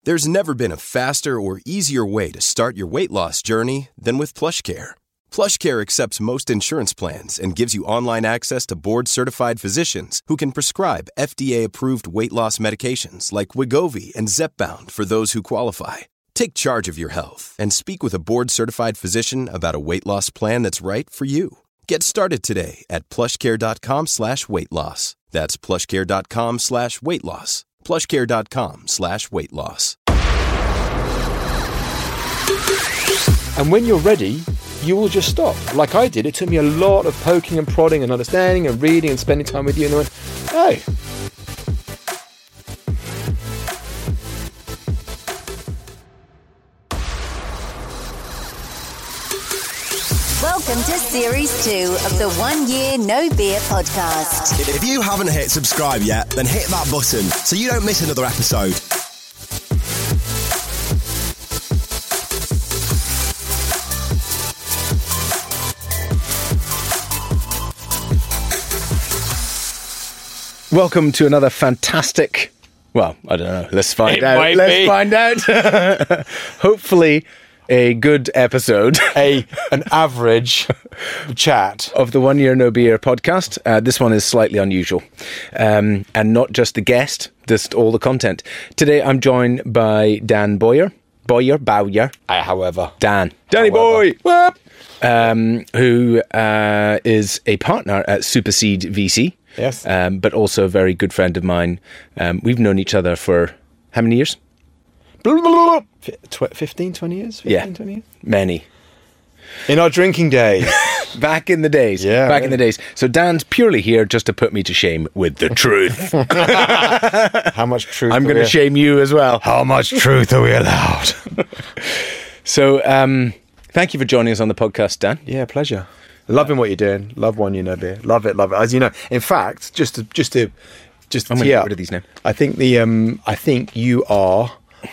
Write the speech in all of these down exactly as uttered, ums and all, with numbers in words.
There's never been a faster or easier way to start your weight loss journey than with PlushCare. PlushCare accepts most insurance plans and gives you online access to board-certified physicians who can prescribe F D A-approved weight loss medications like Wegovy and Zepbound for those who qualify. Take charge of your health and speak with a board-certified physician about a weight loss plan that's right for you. Get started today at plushcare.com slash weight loss. That's plushcare.com slash weight loss. plushcare.com slash weight loss. And when you're ready, you will just stop. Like I did. It took me a lot of poking and prodding and understanding and reading and spending time with you. And I went, oh. Welcome to Series two of the One Year No Beer podcast. If you haven't hit subscribe yet, then hit that button so you don't miss another episode. Welcome to another fantastic, well, I don't know, let's find It out. might Let's be. find out. Hopefully a good episode a an average chat. of the One Year No Beer podcast. Uh, this one is slightly unusual. Um, and not just the guest, just all the content. Today I'm joined by Dan Boyer. Boyer, Bowyer. I, however, Dan. Danny However. Boy! Whoop! Um, who uh, is a partner at Superseed V C. Yes. Um, but also a very good friend of mine. Um, we've known each other for how many years? Tw- fifteen, twenty years? fifteen, Yeah. twenty years? Many. In our drinking days. Back in the days. Yeah, Back yeah. in the days. So Dan's purely here just to put me to shame with the truth. How much truth I'm are going to we- shame you as well. How much truth are we allowed? So um, thank you for joining us on the podcast, Dan. Yeah, pleasure. Loving what you're doing. Love One Year No Beer. Love it, love it. As you know, in fact, just to just to just to I'm going to tee get up, rid of these now. I think the um I think you are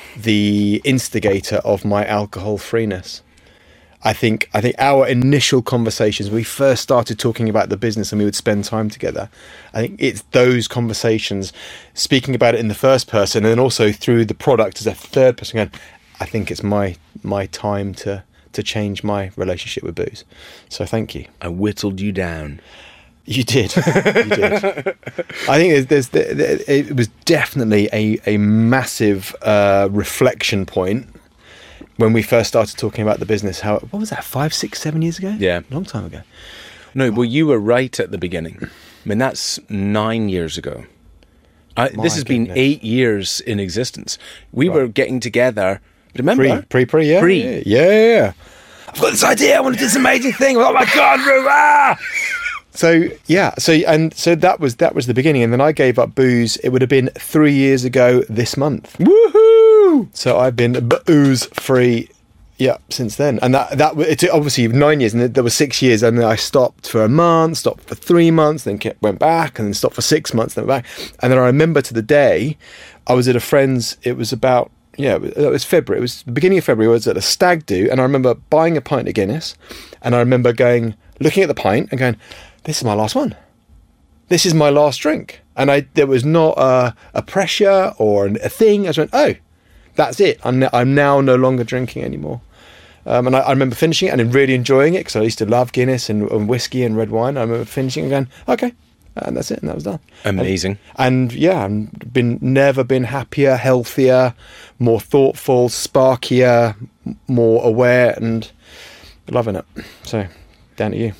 the instigator of my alcohol freeness. I think I think our initial conversations, we first started talking about the business and we would spend time together. I think it's those conversations, speaking about it in the first person and then also through the product as a third person going, I think it's my my time to to change my relationship with booze. So thank you. I whittled you down. You did. You did. I think there's, there's, there- it was definitely a, a massive uh, reflection point when we first started talking about the business. How, what was that, five, six, seven years ago? Yeah. A long time ago. No, well, you were right at the beginning. I mean, that's nine years ago. I, My this has been goodness. eight years in existence. We Right. were getting together. Remember? Pre, pre, pre, yeah. Pre. Yeah, yeah, yeah. I've got this idea. I want to do this amazing thing. Oh my God, Ru, ah! So yeah, so and so that was that was the beginning, and then I gave up booze. It would have been three years ago this month. Woohoo! So I've been booze free, yeah, since then. And that that it took obviously nine years, and there were six years, and then I stopped for a month, stopped for three months, then kept, went back, and then stopped for six months, then went back. And then I remember to the day, I was at a friend's. It was about yeah, it was, it was February. It was the beginning of February. I was at a stag do, and I remember buying a pint of Guinness, and I remember going looking at the pint and going, "This is my last one. This is my last drink." And I there was not a, a pressure or a thing. I just went, "Oh, that's it. I'm, I'm now no longer drinking anymore." Um, and I, I remember finishing it and then really enjoying it because I used to love Guinness and, and whiskey and red wine. I remember finishing it and going, okay, and that's it, and that was done. Amazing. And, and yeah, I've been never been happier, healthier, more thoughtful, sparkier, m- more aware, and loving it. So, down to you.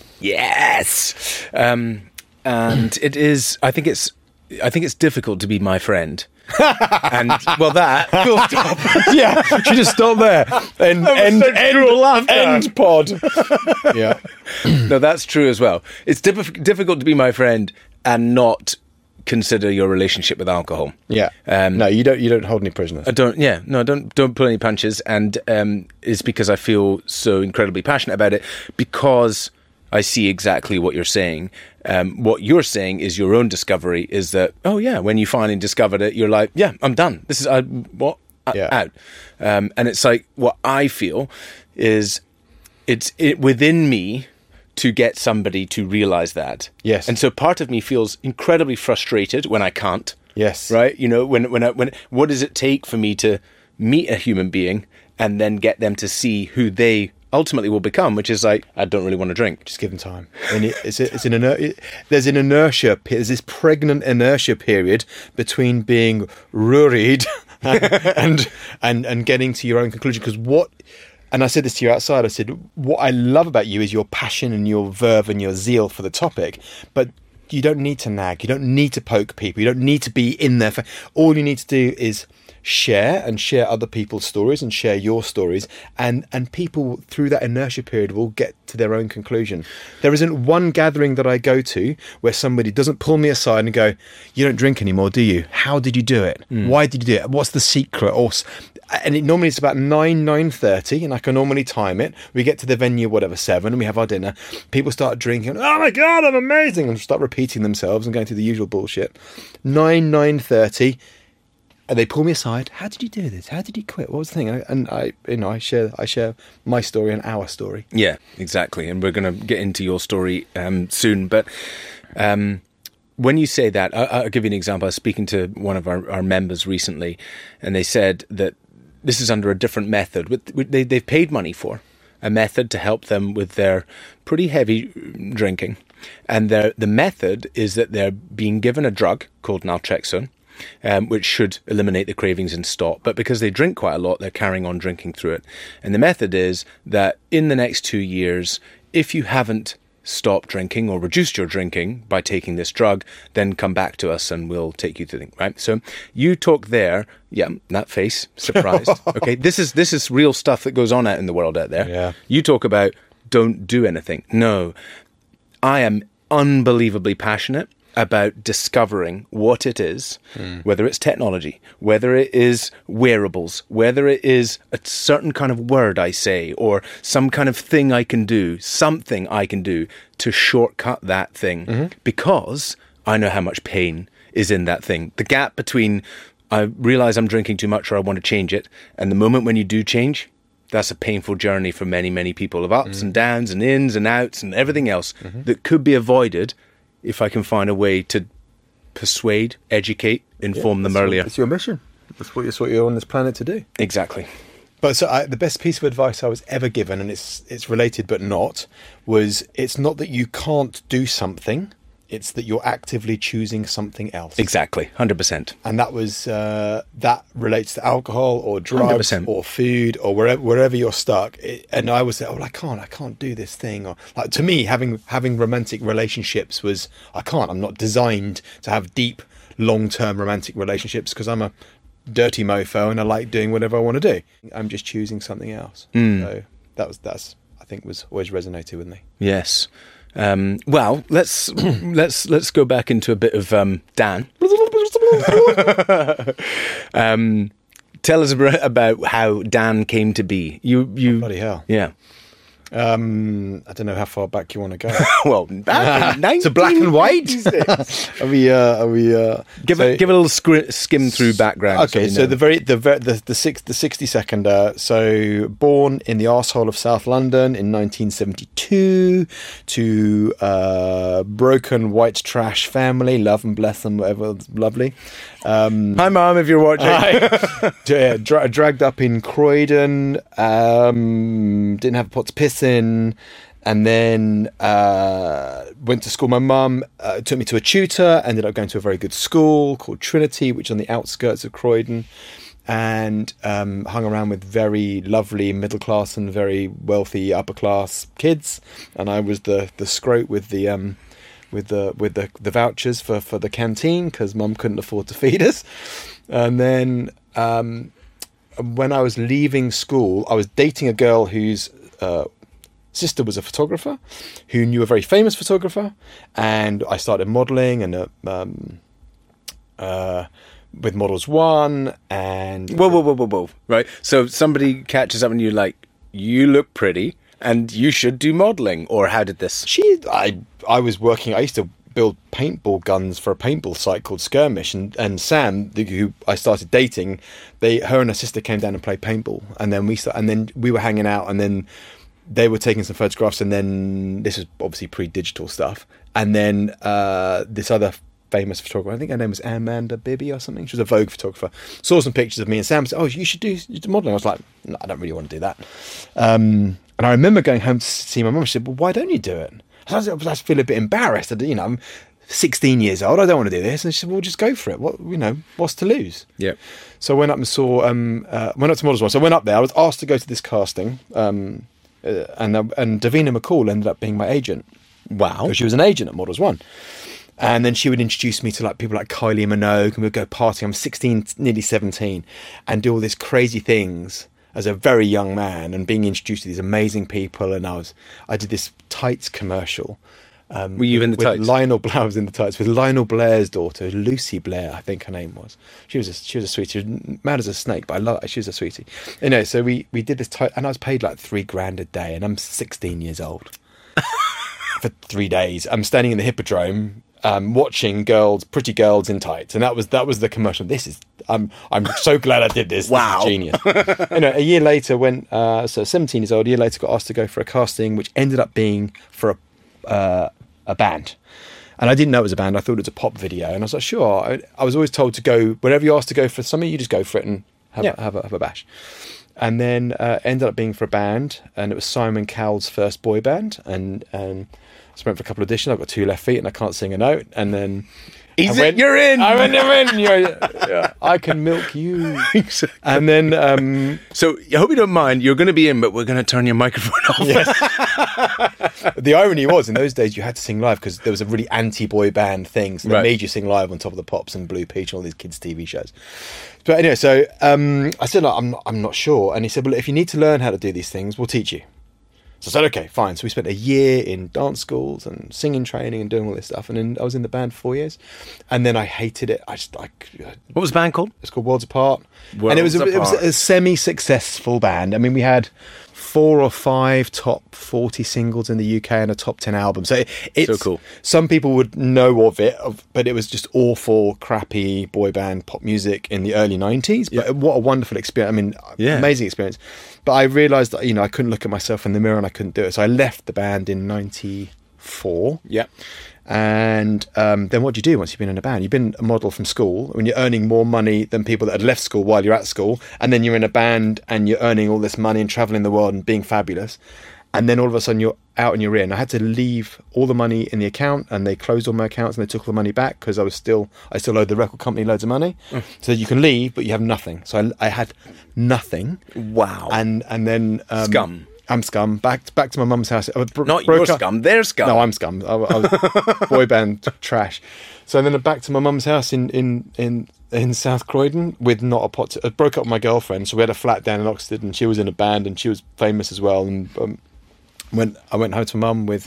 Yes. Um, and it is. I think it's. I think it's difficult to be my friend. And well, that full stop. Yeah, she just stopped there. End, end, end, end pod. Yeah. No, that's true as well. It's diff- difficult to be my friend and not consider your relationship with alcohol. Yeah. Um, no, you don't. You don't hold any prisoners. I don't. Yeah, no, don't don't pull any punches. And um, it's because I feel so incredibly passionate about it because I see exactly what you're saying. Um, what you're saying is your own discovery. Is that oh yeah, when you finally discovered it, you're like yeah, I'm done. This is I, what uh, Yeah. out. Um, and it's like what I feel is it's it within me to get somebody to realize that. Yes. And so part of me feels incredibly frustrated when I can't. Yes. Right. You know, when when I, when what does it take for me to meet a human being and then get them to see who they ultimately will become, which is like, I don't really want to drink. Just give them time. And it, it's, it's an iner- it, there's an inertia, pe- there's this pregnant inertia period between being ruried and, and, and getting to your own conclusion. Because what, and I said this to you outside, I said, what I love about you is your passion and your verve and your zeal for the topic, but you don't need to nag, you don't need to poke people, you don't need to be in there. For, all you need to do is share and share other people's stories and share your stories, and and people through that inertia period will get to their own conclusion. There isn't one gathering that I go to where somebody doesn't pull me aside and go, you don't drink anymore, do you? How did you do it? Mm. Why did you do it? What's the secret? Or and it normally it's about nine nine thirty, and I can normally time it. We get to the venue whatever seven, and we have our dinner. People start drinking, oh my god, I'm amazing, and start repeating themselves and going through the usual bullshit. nine nine thirty, and they pull me aside. How did you do this? How did you quit? What was the thing? And I, and I you know, I share, I share my story and our story. Yeah, exactly. And we're going to get into your story um, soon. But um, when you say that, I, I'll give you an example. I was speaking to one of our, our members recently, and they said that this is under a different method. They, they've paid money for a method to help them with their pretty heavy drinking. And the method is that they're being given a drug called naltrexone, Um, which should eliminate the cravings and stop. But because they drink quite a lot, they're carrying on drinking through it. And the method is that in the next two years, if you haven't stopped drinking or reduced your drinking by taking this drug, then come back to us and we'll take you through things, right? So you talk there, yeah, that face, surprised. Okay, this is this is real stuff that goes on out in the world out there. Yeah. You talk about don't do anything. No, I am unbelievably passionate about discovering what it is, mm. whether it's technology, whether it is wearables, whether it is a certain kind of word I say, or some kind of thing I can do, something I can do to shortcut that thing, mm-hmm. because I know how much pain is in that thing. The gap between I realize I'm drinking too much or I want to change it, and the moment when you do change, that's a painful journey for many, many people of ups mm. and downs and ins and outs and everything else mm-hmm. that could be avoided if I can find a way to persuade, educate, inform yeah, them earlier. Your, it's your mission. That's what, that's what you're on this planet to do. Exactly. But so I, the best piece of advice I was ever given, and it's it's related but not, was it's not that you can't do something, it's that you're actively choosing something else. Exactly, one hundred percent. And that was uh, that relates to alcohol or drugs one hundred percent. Or food or wherever wherever you're stuck. It, and I was like, oh, I can't, I can't do this thing. Or like to me, having having romantic relationships was I can't. I'm not designed to have deep, long-term romantic relationships because I'm a dirty mofo and I like doing whatever I want to do. I'm just choosing something else. Mm. So that was that's I think was always resonated with me. Yes. Um, well, let's let's let's go back into a bit of um, Dan. um, tell us about how Dan came to be. You, you, oh, bloody hell! Yeah. Um, I don't know how far back you want to go. Well, back in to black and white. are we? Uh, are we? Uh, give so, it give it a little scri- skim through background. Okay, so, so the very the the the six the sixty second. Uh, so born in the arsehole of South London in nineteen seventy-two to uh, broken white trash family. Love and bless them, whatever. Lovely. Um, Hi, Mum, if you're watching. Hi. yeah, dra- dragged up in Croydon. Um, didn't have a pot to piss in, and then uh, went to school. My mum uh, took me to a tutor, ended up going to a very good school called Trinity, which is on the outskirts of Croydon, and um, hung around with very lovely middle class and very wealthy upper class kids, and I was the the scrote with the um, with the with the, the vouchers for, for the canteen because mum couldn't afford to feed us. And then um, when I was leaving school, I was dating a girl whose uh, sister was a photographer who knew a very famous photographer, and I started modelling and uh, um, uh, with Models One. And whoa, whoa, whoa, whoa, whoa! Right, so somebody catches up and you're like, you look pretty, and you should do modelling. Or how did this? She, I, I was working. I used to build paintball guns for a paintball site called Skirmish, and, and Sam, the, who I started dating, they, her and her sister came down and played paintball, and then we, start, and then we were hanging out, and then they were taking some photographs, and then this was obviously pre-digital stuff, and then uh, this other famous photographer. I think her name was Amanda Bibby or something. She was a Vogue photographer. Saw some pictures of me and Sam. Said, "Oh, you should do, you do modelling." I was like, "No, I don't really want to do that." Um, and I remember going home to see my mum. She said, "Well, why don't you do it?" I was, I was feel a bit embarrassed. I, you know, I'm sixteen years old. I don't want to do this. And she said, "Well, just go for it. What you know, what's to lose?" Yeah. So I went up and saw. Um, uh, went up to Models One. So I went up there. I was asked to go to this casting, um, uh, and uh, and Davina McCall ended up being my agent. Wow. Because she was an agent at Models One. And then she would introduce me to like people like Kylie Minogue, and we'd go partying. I'm sixteen, nearly seventeen, and do all these crazy things as a very young man, and being introduced to these amazing people. And I was, I did this tights commercial. Um, Were you with, in the with tights? Lionel Blair was in the tights with Lionel Blair's daughter, Lucy Blair, I think her name was. She was a, she was a sweetie, she was mad as a snake, but I love. She was a sweetie. You know, so we we did this tight, and I was paid like three grand a day, and I'm sixteen years old. For three days, I'm standing in the Hippodrome, um, watching girls, pretty girls in tights, and that was that was the commercial. This is, I'm I'm so glad I did this. Wow, this is genius. You know, a year later, when uh, so seventeen years old, a year later, got asked to go for a casting, which ended up being for a uh, a band, and I didn't know it was a band. I thought it was a pop video, and I was like, sure. I, I was always told to go whenever you're asked to go for something, you just go for it and have Yeah. a, have a have a bash. And then uh, ended up being for a band, and it was Simon Cowell's first boy band, and and. I went for a couple of auditions. I've got two left feet and I can't sing a note. And then He's I went, in, you're in. I went, you're in. You're, yeah, I can milk you. Exactly. And then, um, So I hope you don't mind. You're going to be in, but we're going to turn your microphone off. yes. The irony was, in those days, you had to sing live because there was a really anti-boy band thing. So they Right. made you sing live on Top of the Pops and Blue Peach and all these kids' T V shows. But anyway, so um, I said, no, I'm not, I'm not sure. And he said, well, if you need to learn how to do these things, we'll teach you. So I said, okay, fine. So we spent a year in dance schools and singing training and doing all this stuff. And then I was in the band for four years. And then I hated it. I just, like, What was the band called? it's called Worlds Apart. Worlds and it was, a, it was Apart. a semi-successful band. I mean, we had four or five top forty singles in the U K and a top ten album. So it, it's So cool. Some people would know of it, of, but it was just awful, crappy boy band pop music in the early nineties. But Yeah. what a wonderful experience. I mean, Yeah. amazing experience. But I realised that, you know, I couldn't look at myself in the mirror and I couldn't do it. So I left the band in ninety-four. Yeah. And um, then what do you do once you've been in a band? You've been a model from school when you're earning more money than people that had left school while you're at school. And then you're in a band and you're earning all this money and travelling the world and being fabulous. And then all of a sudden you're out and you're in. I had to leave all the money in the account, and they closed all my accounts and they took all the money back because I was still, I still owed the record company loads of money. Mm. So you can leave, but you have nothing. So I, I had nothing. Wow. And and then um, Scum. I'm scum. Back back to my mum's house. I bro- Not broke your up- scum, their scum. No, I'm scum. I, I was boy band trash. So then back to my mum's house in in in in South Croydon with not a pot. To, I broke up with my girlfriend, so we had a flat down in Oxford, and she was in a band, and she was famous as well. And um, when I went home to mum with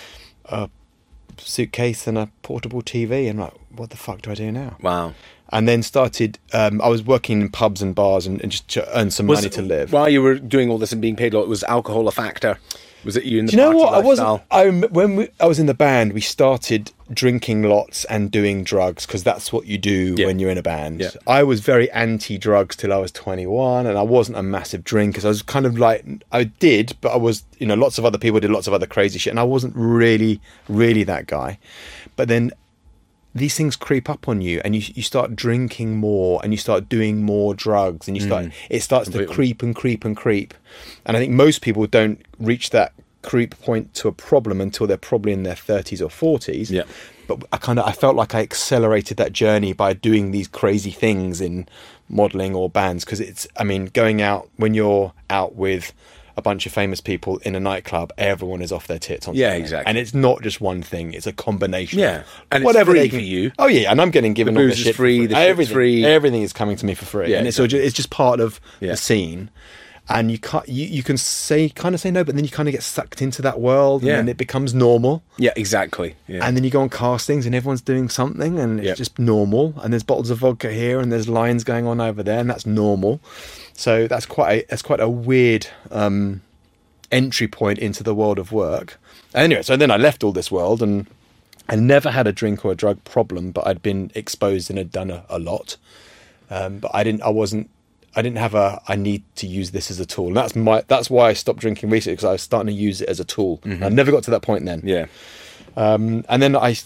a suitcase and a portable T V, and like, what the fuck do I do now? Wow. And then started. Um, I was working in pubs and bars and, and just to earn some money to live. While you were doing all this and being paid a lot, was alcohol a factor? Was it you in the Do you know party what? I lifestyle? wasn't. I rem- when we, I was in the band, we started drinking lots and doing drugs because that's what you do Yeah. when you're in a band. Yeah. I was very anti-drugs till I was twenty-one, and I wasn't a massive drinker. So I was kind of like, I did, but I was, you know, lots of other people did lots of other crazy shit, and I wasn't really, really that guy. But then these things creep up on you, and you you start drinking more, and you start doing more drugs, and you start it starts to Completely. creep and creep and creep. And I think most people don't reach that creep point to a problem until they're probably in their thirties or forties. Yeah. But I kind of I felt like I accelerated that journey by doing these crazy things in modelling or bands, because it's I mean going out when you're out with a bunch of famous people in a nightclub, everyone is off their tits on Yeah, something. exactly. And it's not just one thing, it's a combination. Yeah. of And it's whatever free they for can- you. Oh yeah, and I'm getting given The all booze this is shit for free, the shit's everything, free. everything is coming to me for free. Yeah, and it's, all ju- it's just part of Yeah. the scene. And you can't, you, you can say, kind of say no, but then you kind of get sucked into that world, Yeah. and then it becomes normal. Yeah, exactly. Yeah. And then you go on castings and everyone's doing something, and it's Yep. just normal. And there's bottles of vodka here, and there's lines going on over there, and that's normal. So that's quite a, that's quite a weird um, entry point into the world of work. Anyway, so then I left all this world, and I never had a drink or a drug problem, but I'd been exposed and had done a, a lot. Um, but I didn't, I wasn't, I didn't have a, I need to use this as a tool. And that's my, that's why I stopped drinking recently, because I was starting to use it as a tool. And I never got to that point then. yeah. Um, and then I, I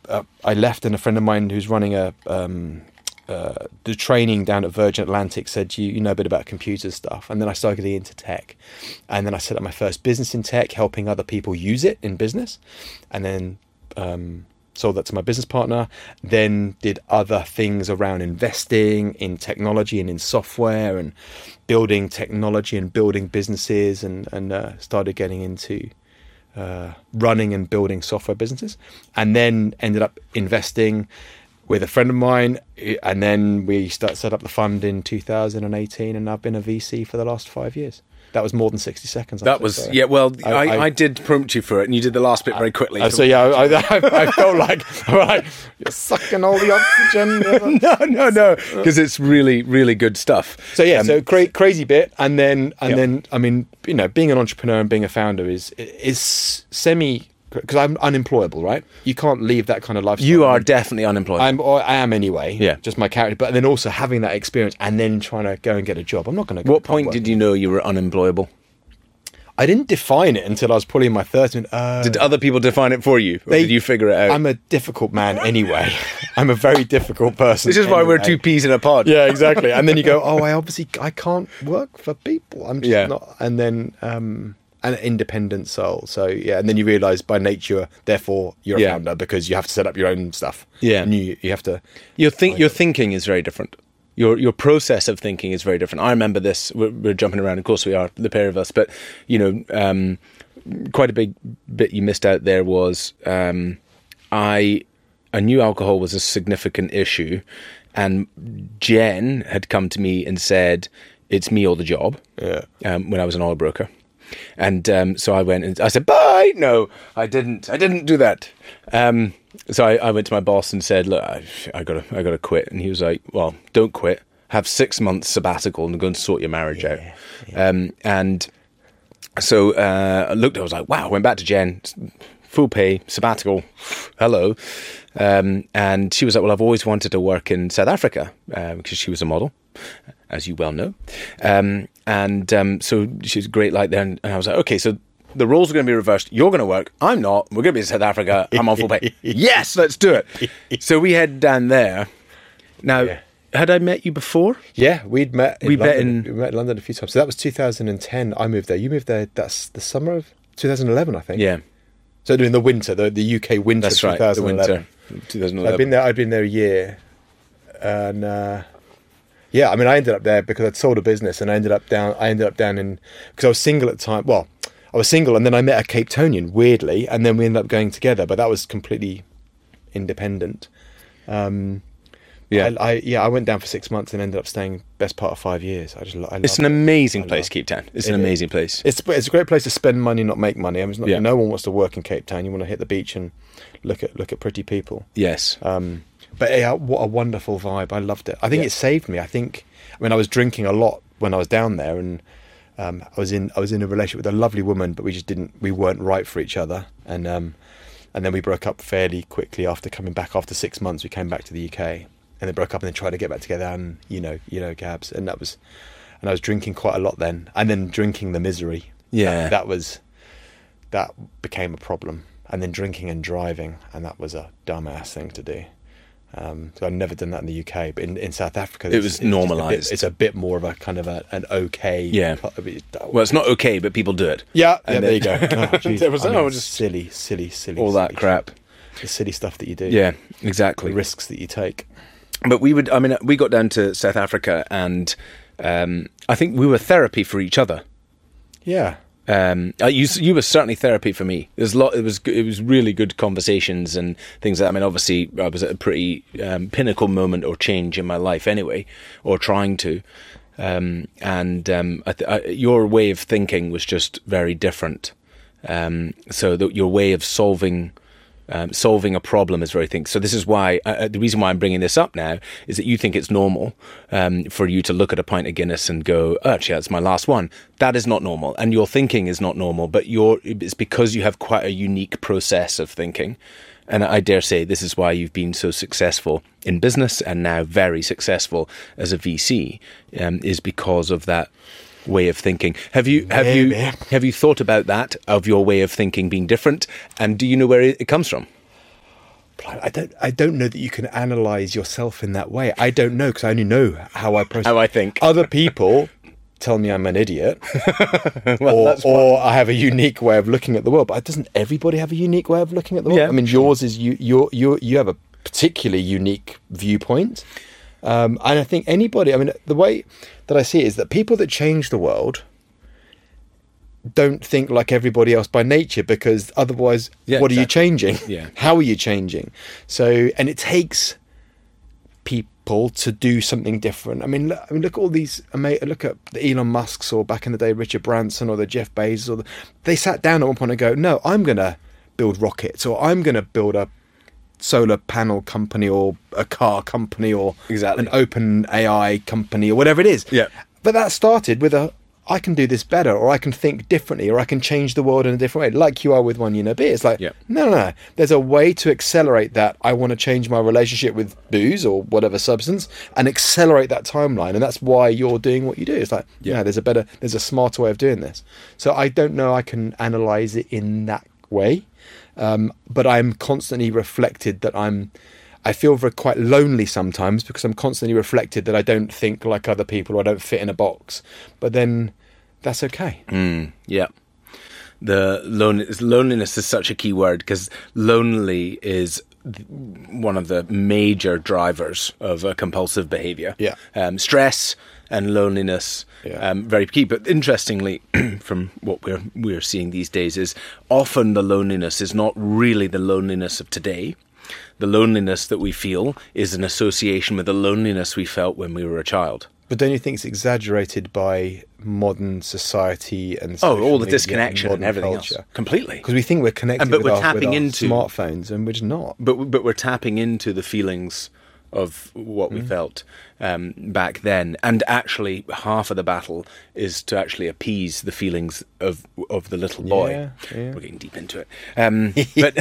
uh, I left, and a friend of mine who's running a um, uh, the training down at Virgin Atlantic said, you, you know a bit about computer stuff. And then I started getting into tech. And then I set up my first business in tech, helping other people use it in business. And then um, sold that to my business partner. Then did other things around investing in technology and in software and building technology and building businesses, and, and uh, started getting into uh, running and building software businesses. And then ended up investing with a friend of mine, and then we start, set up the fund in two thousand eighteen, and I've been a V C for the last five years. That was more than sixty seconds. That was, so. yeah, well, I, I, I did prompt you for it, and you did the last bit very quickly. Uh, so, yeah, I, I, I felt like, all right, you're sucking all the oxygen. no, no, no, because it's really, really good stuff. So, yeah, um, so cra- crazy bit, and then, and yeah. then, I mean, you know, being an entrepreneur and being a founder is is semi... Because I'm unemployable, right? You can't leave that kind of lifestyle. You are definitely unemployable. I'm, or I am anyway. Yeah. Just my character. But then also having that experience and then trying to go and get a job. I'm not going to. What point did you know you were unemployable? I didn't define it until I was probably in my thirties. Uh, did other people define it for you? Or they, did you figure it out? I'm a difficult man anyway. I'm a very difficult person. This is why anyway. we're two peas in a pod. Yeah, exactly. And then you go, oh, I obviously I can't work for people. I'm just yeah. not. And then. Um, an independent soul. So yeah, and then you realise by nature, therefore you're a yeah. founder because you have to set up your own stuff. Yeah, and you you have to. Your think your thinking is very different. Your your process of thinking is very different. I remember this. We're, we're jumping around. Of course, we are the pair of us. But you know, um, quite a big bit you missed out there was um, I I knew alcohol was a significant issue, and Jen had come to me and said, "It's me or the job." Yeah. Um, when I was an oil broker. And um, so I went and I said, bye. No, I didn't. I didn't do that. Um, so I, I went to my boss and said, look, I, I gotta, I gotta quit. And he was like, well, don't quit. Have six months sabbatical and go and sort your marriage yeah, out. Yeah. Um, and so uh, I looked, I was like, wow, went back to Jen, full pay, sabbatical. Hello. Um, and she was like, well, I've always wanted to work in South Africa uh, because she was a model, as you well know. Um, and um, so she was great like there. And, and I was like, okay, so the roles are going to be reversed. You're going to work. I'm not. We're going to be in South Africa. I'm on full pay. Yes, let's do it. So we head down there. Now, yeah. had I met you before? Yeah, we'd met in we London. Met in, we met in London a few times. So that was two thousand ten. I moved there. You moved there, that's the summer of two thousand eleven, I think. Yeah. So during the winter, the, the U K winter That's of right, twenty eleven. the winter, twenty eleven. I'd been there. I'd been there a year, and uh, yeah, I mean, I ended up there because I'd sold a business, and I ended up down. I ended up down in because I was single at the time. Well, I was single, and then I met a Cape Townian, weirdly, and then we ended up going together. But that was completely independent. Um, yeah, I, I yeah, I went down for six months and ended up staying best part of five years. I just, I it's an amazing it. place, Cape Town. It's it, an amazing place. It's it's a great place to spend money, not make money. I mean, it's not, yeah. no one wants to work in Cape Town. You want to hit the beach and look at look at pretty people. Yes. Um, but yeah, what a wonderful vibe. I loved it. I think yeah. it saved me. I think. I mean, I was drinking a lot when I was down there, and um, I was in I was in a relationship with a lovely woman, but we just didn't we weren't right for each other, and um, and then we broke up fairly quickly after coming back. After six months, we came back to the U K. And they broke up and then tried to get back together, and you know, you know, Gabs, and that was, and I was drinking quite a lot then, and then drinking the misery. Yeah, that, that was, that became a problem, and then drinking and driving, and that was a dumbass thing to do. Um, so I've never done that in the U K, but in, in South Africa, it was it's normalised. It's a bit more of a kind of a, an okay. Yeah. Well, it's not okay, but people do it. Yeah. And yeah. Then, there you go. Oh, geez. there was I no mean, just silly, silly, silly. All silly that crap. Shit. The silly stuff that you do. Yeah. Exactly. The risks that you take. But we would, I mean, we got down to South Africa, and um, I think we were therapy for each other. Yeah. Um, you, you were certainly therapy for me. There's a lot. It was, it was really good conversations and things like that. I mean, obviously, I was at a pretty um, pinnacle moment or change in my life, anyway, or trying to. Um, and um, I th- I, your way of thinking was just very different. Um, so that your way of solving. Um, solving a problem is very thing. So this is why uh, the reason why I'm bringing this up now is that you think it's normal um, for you to look at a pint of Guinness and go, oh, actually, that's my last one. That is not normal, and your thinking is not normal. But you're it's because you have quite a unique process of thinking, and I dare say this is why you've been so successful in business and now very successful as a V C um, is because of that way of thinking. Have you have Maybe. you have you thought about that, of your way of thinking being different, and do you know where it comes from? I don't. I don't know that you can analyze yourself in that way. I don't know because I only know how I process. How I think. Other people tell me I'm an idiot, well, or, that's or I have a unique way of looking at the world. But doesn't everybody have a unique way of looking at the world? Yeah, I mean, sure. yours is you. You you you have a particularly unique viewpoint, um, and I think anybody. I mean, the way that I see it is that people that change the world don't think like everybody else by nature, because otherwise, Yeah, what are you exactly. changing? Yeah. How are you changing? So, and it takes people to do something different. I mean, look, I mean, look at all these. ama- Look at the Elon Musks, or back in the day, Richard Branson, or the Jeff Bezos. Or the, they sat down at one point and go, "No, I'm going to build rockets, or I'm going to build a solar panel company, or a car company, or Exactly. an open A I company, or whatever it is." Yeah. But that started with a, I can do this better, or I can think differently, or I can change the world in a different way, like you are with One Year No Beer. It's like, Yeah. no, no, no. There's a way to accelerate that. I want to change my relationship with booze or whatever substance and accelerate that timeline. And that's why you're doing what you do. It's like, yeah, Yeah. there's a better, there's a smarter way of doing this. So I don't know I can analyze it in that way. Um, but I'm constantly reflected that I'm, I feel very quite lonely sometimes, because I'm constantly reflected that I don't think like other people, or I don't fit in a box. But then that's okay. Yeah. The loneliness, loneliness is such a key word, because lonely is th- one of the major drivers of a compulsive behavior. Yeah. Um, stress and loneliness, Yeah. um, very key. But interestingly, from what we're we're seeing these days, is often the loneliness is not really the loneliness of today. The loneliness that we feel is an association with the loneliness we felt when we were a child. But don't you think it's exaggerated by modern society and Oh, social all the media disconnection and modern everything culture? else. Completely. Because we think we're connected And- but with, we're our, with tapping our into- smartphones, and we're just not. But but we're tapping into the feelings of what we felt um, back then, and actually half of the battle is to actually appease the feelings of of the little boy. Yeah, yeah. We're getting deep into it, um, but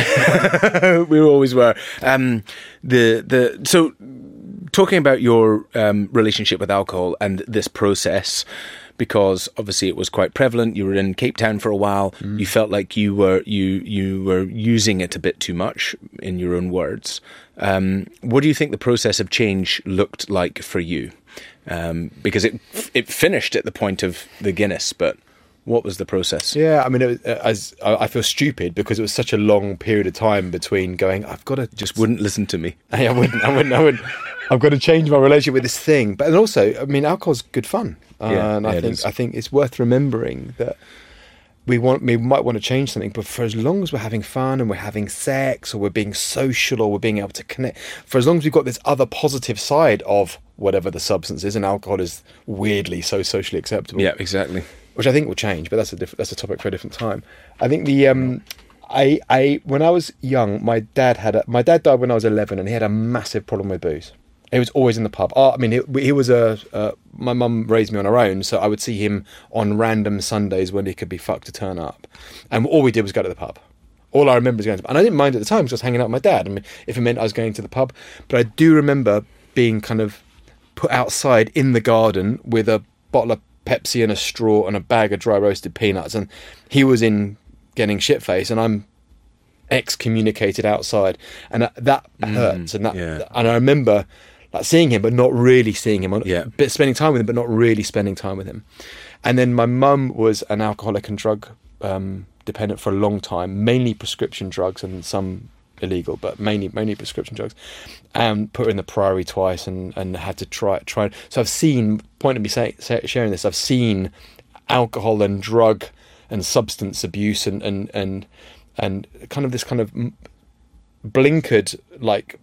we always were. Um, the the so talking about your um, relationship with alcohol and this process. Because obviously it was quite prevalent. You were in Cape Town for a while. You felt like you were you you were using it a bit too much, in your own words. Um, what do you think the process of change looked like for you? Um, because it it finished at the point of the Guinness, but what was the process? Yeah, I mean, it was, uh, as I, I feel stupid because it was such a long period of time between going, I've got to Just wouldn't listen to me. I wouldn't, I wouldn't, I wouldn't. I've got to change my relationship with this thing. But and also, I mean, alcohol's good fun, uh, Yeah, and yeah, I it think is. I think it's worth remembering that we want we might want to change something, but for as long as we're having fun and we're having sex, or we're being social, or we're being able to connect, for as long as we've got this other positive side of whatever the substance is, and alcohol is weirdly so socially acceptable. Yeah, exactly. Which I think will change, but that's a different, that's a topic for a different time. I think the um, I I when I was young, my dad had a, my dad died when I was eleven, and he had a massive problem with booze. He was always in the pub. Oh, I mean, he, he was a. Uh, my mum raised me on her own, so I would see him on random Sundays when he could be fucked to turn up, and all we did was go to the pub. All I remember is going to, and I didn't mind at the time because I was hanging out with my dad. I mean, if it meant I was going to the pub, but I do remember being kind of put outside in the garden with a bottle of Pepsi and a straw and a bag of dry roasted peanuts, and he was in getting shit faced, and I'm excommunicated outside, and that, that hurts. And that, yeah. and I remember like seeing him, but not really seeing him. Yeah. But spending time with him, but not really spending time with him. And then my mum was an alcoholic and drug um, dependent for a long time, mainly prescription drugs and some illegal, but mainly mainly prescription drugs. And put her in the Priory twice, and, and had to try try. So I've seen. Point of me say, say, sharing this, I've seen alcohol and drug and substance abuse and and and and kind of this kind of blinkered, like,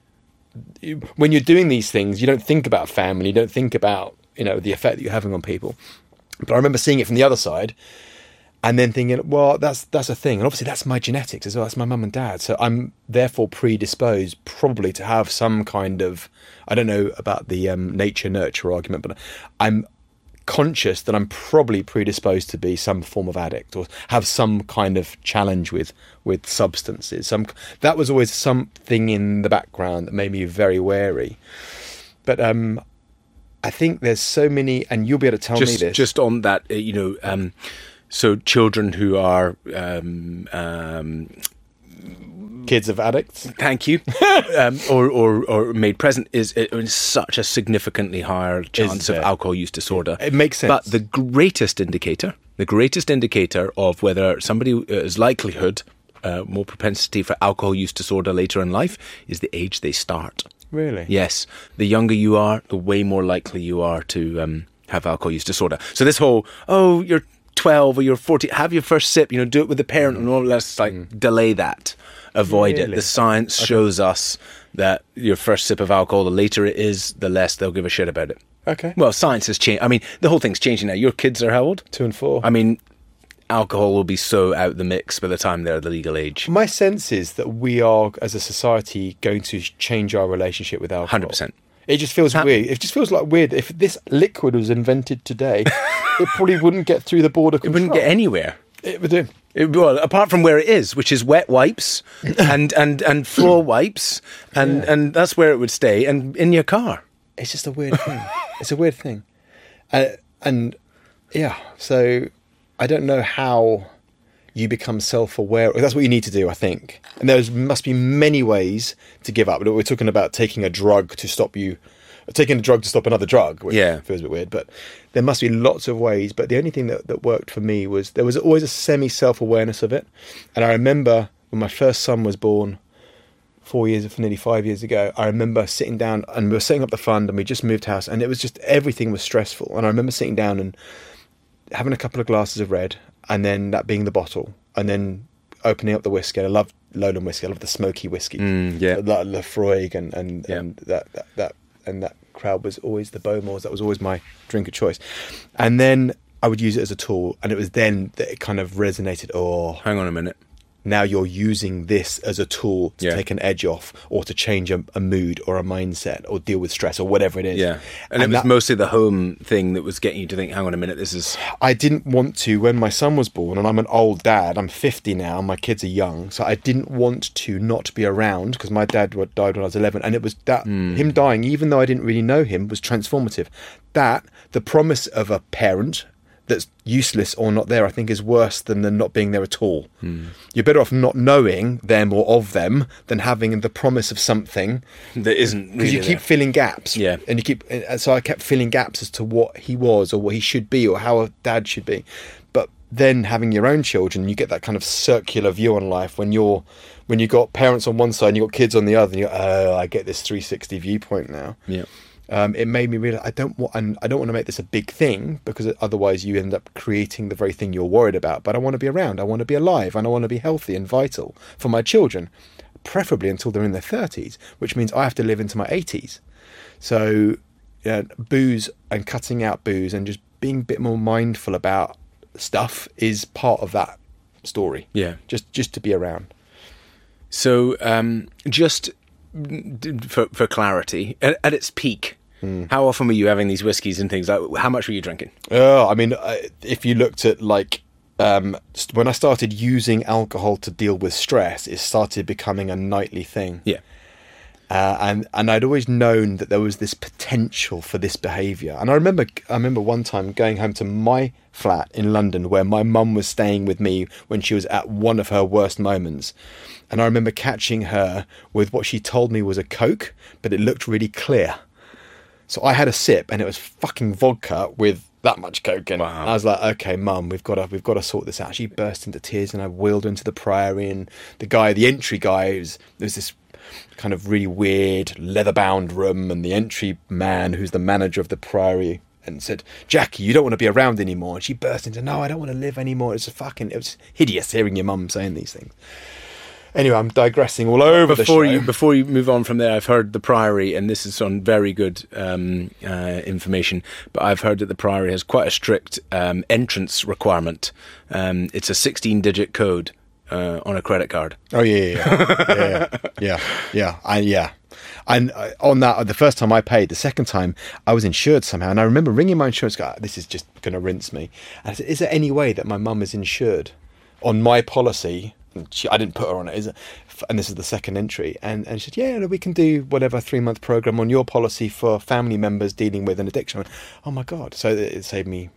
when you're doing these things, you don't think about family, you don't think about, you know, the effect that you're having on people. But I remember seeing it from the other side, and then thinking, well, that's that's a thing, and obviously that's my genetics as well. That's my mum and dad, so I'm therefore predisposed probably to have some kind of, I don't know about the um, nature nurture argument, but I'm conscious that I'm probably predisposed to be some form of addict or have some kind of challenge with with substances. Some that was always something in the background that made me very wary. But um, I think there's so many, and you'll be able to tell just, me this. Just on that, uh, you know, um, so children who are um, um, kids of addicts. Thank you. um, or, or or made present is, is such a significantly higher chance of alcohol use disorder. It makes sense. But the greatest indicator, the greatest indicator of whether somebody is likelihood, uh, more propensity for alcohol use disorder later in life is the age they start. Really? Yes. The younger you are, the way more likely you are to um, have alcohol use disorder. So this whole, oh, you're twelve or you're fourteen, have your first sip, you know, do it with the parent mm. and all, let's like mm. delay that, avoid really? it. The science okay. shows us that your first sip of alcohol, the later it is, the less they'll give a shit about it. Okay. Well, science has changed. I mean, the whole thing's changing now. Your kids are how old? Two and four. I mean, alcohol will be so out the mix by the time they're the legal age. My sense is that we are, as a society, going to change our relationship with alcohol. one hundred percent. It just feels ha- weird. It just feels like weird. If this liquid was invented today, it probably wouldn't get through the border control. It wouldn't get anywhere. It would do. It, well, apart from where it is, which is wet wipes and, and, and floor wipes, and, yeah. and that's where it would stay, and in your car. It's just a weird thing. It's a weird thing. Uh, and, yeah, so I don't know how you become self-aware. That's what you need to do, I think. And there must be many ways to give up. We're talking about taking a drug to stop you, taking a drug to stop another drug, which yeah. feels a bit weird. But there must be lots of ways. But the only thing that, that worked for me was there was always a semi-self-awareness of it. And I remember when my first son was born, four years, nearly five years ago, I remember sitting down and we were setting up the fund and we just moved house and it was just, everything was stressful. And I remember sitting down and having a couple of glasses of red, and then that being the bottle, and then opening up the whiskey. I love Lowland whiskey. I love the smoky whiskey. Mm, yeah, like Lafroig and and, yeah. and that, that that and that crowd was always the Bowmores. That was always my drink of choice. And then I would use it as a tool, and it was then that it kind of resonated. Oh, hang on a minute. Now you're using this as a tool to yeah. take an edge off, or to change a, a mood or a mindset, or deal with stress or whatever it is. Yeah, and, and it was that, mostly the home thing that was getting you to think, hang on a minute, this is... I didn't want to, when my son was born, and I'm an old dad, I'm fifty now, my kids are young, so I didn't want to not be around, because my dad died when I was eleven, and it was that, mm. him dying, even though I didn't really know him, was transformative. That, the promise of a parent that's useless or not there, I think is worse than the not being there at all. Hmm. You're better off not knowing them or of them than having the promise of something that isn't really because you keep there. filling gaps. Yeah, and you keep. And so I kept filling gaps as to what he was or what he should be or how a dad should be. But then having your own children, you get that kind of circular view on life when you're when you got parents on one side and you got kids on the other. And you're, oh, I get this three sixty viewpoint now. Yeah. Um, it made me realize I don't want I don't want to make this a big thing, because otherwise you end up creating the very thing you're worried about. But I want to be around, I want to be alive, and I want to be healthy and vital for my children, preferably until they're in their thirties, which means I have to live into my eighties. So, yeah, booze and cutting out booze and just being a bit more mindful about stuff is part of that story. Yeah, just just to be around. So, um, just for for clarity, at, at its peak. Mm. How often were you having these whiskies and things? Like, how much were you drinking? Oh, I mean, if you looked at like um, when I started using alcohol to deal with stress, it started becoming a nightly thing. Yeah, uh, and and I'd always known that there was this potential for this behaviour. And I remember, I remember one time going home to my flat in London, where my mum was staying with me when she was at one of her worst moments. And I remember catching her with what she told me was a Coke, but it looked really clear. So I had a sip, and it was fucking vodka with that much Coke in it. Wow. And I was like, "Okay, Mum, we've got to, we've got to sort this out." She burst into tears, and I wheeled her into the Priory. And the guy, the entry guy, was there was this kind of really weird leather-bound room, and the entry man, who's the manager of the Priory, and said, "Jackie, you don't want to be around anymore." And she burst into, "No, I don't want to live anymore." It's a fucking, it was hideous hearing your mum saying these things. Anyway, I'm digressing all over before the show. You, before you move on from there, I've heard the Priory, and this is on very good um, uh, information, but I've heard that the Priory has quite a strict um, entrance requirement. Um, it's a sixteen-digit code uh, on a credit card. Oh, yeah, yeah, yeah, yeah, yeah, yeah, I, yeah. And uh, on that, the first time I paid, the second time I was insured somehow, and I remember ringing my insurance guy, "This is just going to rinse me." And I said, "Is there any way that my mum is insured on my policy?" She, I didn't put her on it, is it? And this is the second entry. And, and she said, "Yeah, we can do whatever three-month program on your policy for family members dealing with an addiction." I went, "Oh, my God." So it saved me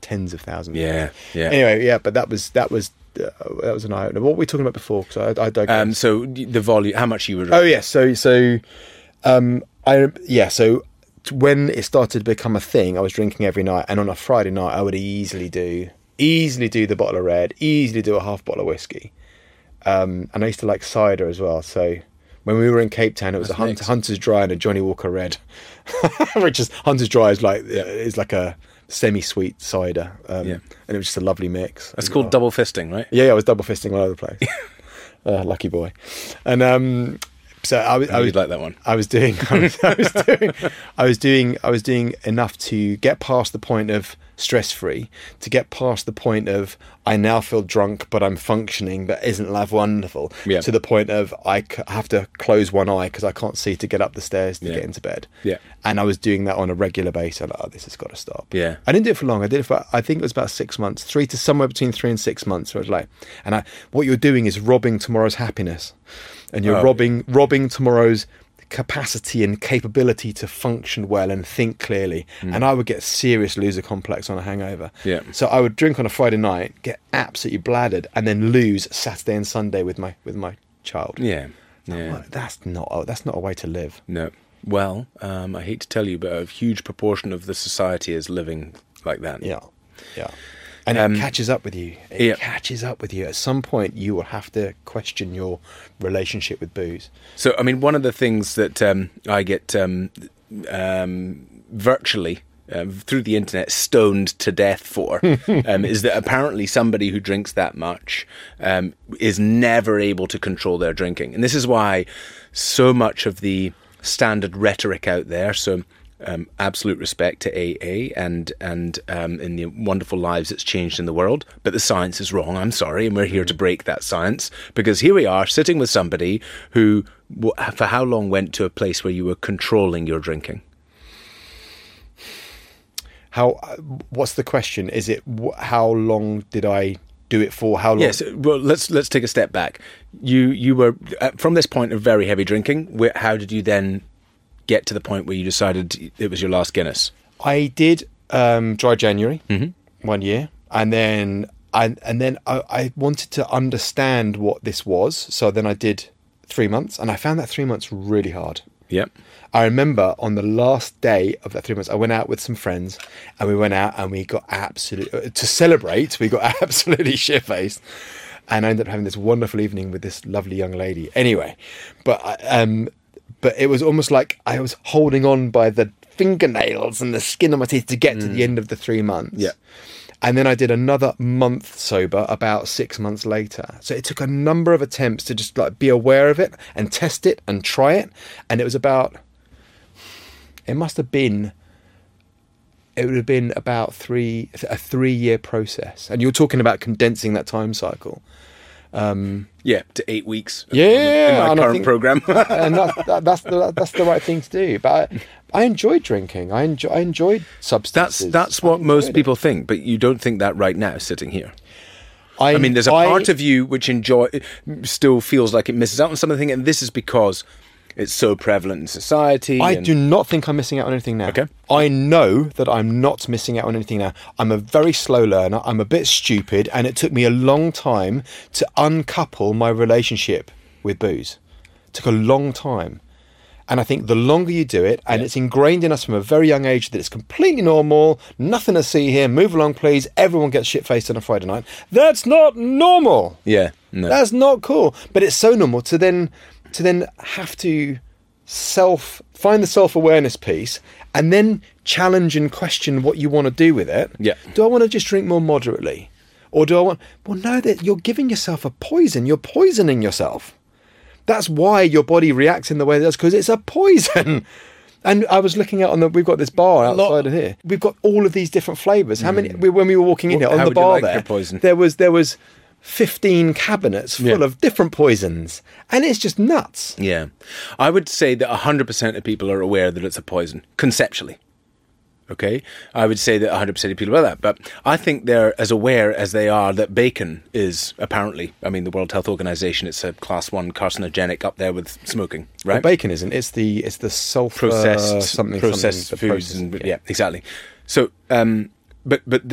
tens of thousands. Yeah, yeah. Anyway, yeah, but that was that was uh, that was an eye opener. What were we talking about before? Because I, I digress. Um, so the volume, how much you were? Oh yes, so so, um, I yeah, so when it started to become a thing, I was drinking every night, and on a Friday night, I would easily do easily do the bottle of red, easily do a half bottle of whiskey, um, and I used to like cider as well. So when we were in Cape Town, it was That's a Hunt, mixed. Hunter's Dry and a Johnny Walker Red, which is Hunter's Dry is like is like a semi-sweet cider, um, Yeah. and it was just a lovely mix. That's And, called oh, double fisting, right? yeah, yeah, I was double fisting all over the place. uh, lucky boy. And um, so I was, I was You'd like that one. I was doing, I was, I was doing, I was doing, I was doing enough to get past the point of stress-free, to get past the point of I now feel drunk, but I'm functioning. But isn't life wonderful? Yeah. To the point of I c- have to close one eye because I can't see to get up the stairs to Yeah. get into bed. Yeah. And I was doing that on a regular basis. I'm like, oh, this has got to stop. Yeah. I didn't do it for long. I did it for, I think it was about six months, three to somewhere between three and six months. Where it was like, and I, what you're doing is robbing tomorrow's happiness, and you're Oh. robbing robbing tomorrow's capacity and capability to function well and think clearly. And I would get serious loser complex on a hangover. Yeah. So I would drink on a Friday night, get absolutely bladdered, and then lose Saturday and Sunday with my with my child. Yeah, yeah. Well, that's not a- that's not a way to live. No. Well, um, I hate to tell you, but a huge proportion of the society is living like that. Yeah, yeah. And Um, it catches up with you. It yeah. catches up with you. At some point, you will have to question your relationship with booze. So, I mean, one of the things that um, I get um, um, virtually uh, through the internet stoned to death for um, is that apparently somebody who drinks that much um, is never able to control their drinking. And this is why so much of the standard rhetoric out there, so um, absolute respect to A A and and um, in the wonderful lives it's changed in the world, but the science is wrong, I'm sorry, and we're here to break that science, because here we are sitting with somebody who, w- for how long, went to a place where you were controlling your drinking? How? What's the question? Is it wh- how long did I do it for? How long? Yes, well, let's let's take a step back. You you were, uh, from this point of very heavy drinking, where, how did you then get to the point where you decided it was your last Guinness? I did um, dry January Mm-hmm. one year, and then I, and then I, I wanted to understand what this was. So then I did three months, and I found that three months really hard. Yep. I remember on the last day of that three months, I went out with some friends, and we went out and we got absolutely to celebrate. We got absolutely shit faced, and I ended up having this wonderful evening with this lovely young lady. Anyway, but I, um, but it was almost like I was holding on by the fingernails and the skin of my teeth to get to the end of the three months. Yeah. And then I did another month sober about six months later. So it took a number of attempts to just like be aware of it and test it and try it. And it was about, it must have been, it would have been about three, a three year process. And you're talking about condensing that time cycle. Yeah, to eight weeks. Yeah, in my and I current think- program. and that's, that, that's, the, that's the right thing to do. But I, I enjoyed drinking. I, enjoy, I enjoyed That's substances. that's I what most enjoyed it. people think, but you don't think that right now, sitting here. I, I mean, there's a I- part of you which enjoy still feels like it misses out on something, and this is because it's so prevalent in society. I and- do not think I'm missing out on anything now. Okay. I know that I'm not missing out on anything now. I'm a very slow learner. I'm a bit stupid, and it took me a long time to uncouple my relationship with booze. It took a long time. And I think the longer you do it, and it's ingrained in us from a very young age that it's completely normal, nothing to see here, move along please, everyone gets shit-faced on a Friday night. That's not normal. Yeah, no. That's not cool. But it's so normal to then to then have to self find the self-awareness piece and then challenge and question what you want to do with it. Yeah. Do I want to just drink more moderately? Or do I want well no, that you're giving yourself a poison. You're poisoning yourself. That's why your body reacts in the way it does, because it's a poison. And I was looking out on the. We've got this bar outside Lot- of here. We've got all of these different flavours. How many? We, when we were walking in Well, here on how the would you bar like there, your poison? there was there was fifteen cabinets full Yeah. of different poisons, and it's just nuts. Yeah. I would say that one hundred percent of people are aware that it's a poison, conceptually. Okay? I would say that one hundred percent of people are that. But I think they're as aware as they are that bacon is apparently, I mean, the World Health Organization, it's a class one carcinogenic up there with smoking, right? Well, bacon isn't. It's the it's the sulfur processed something processed something, the foods process- and yeah. exactly. So um but but the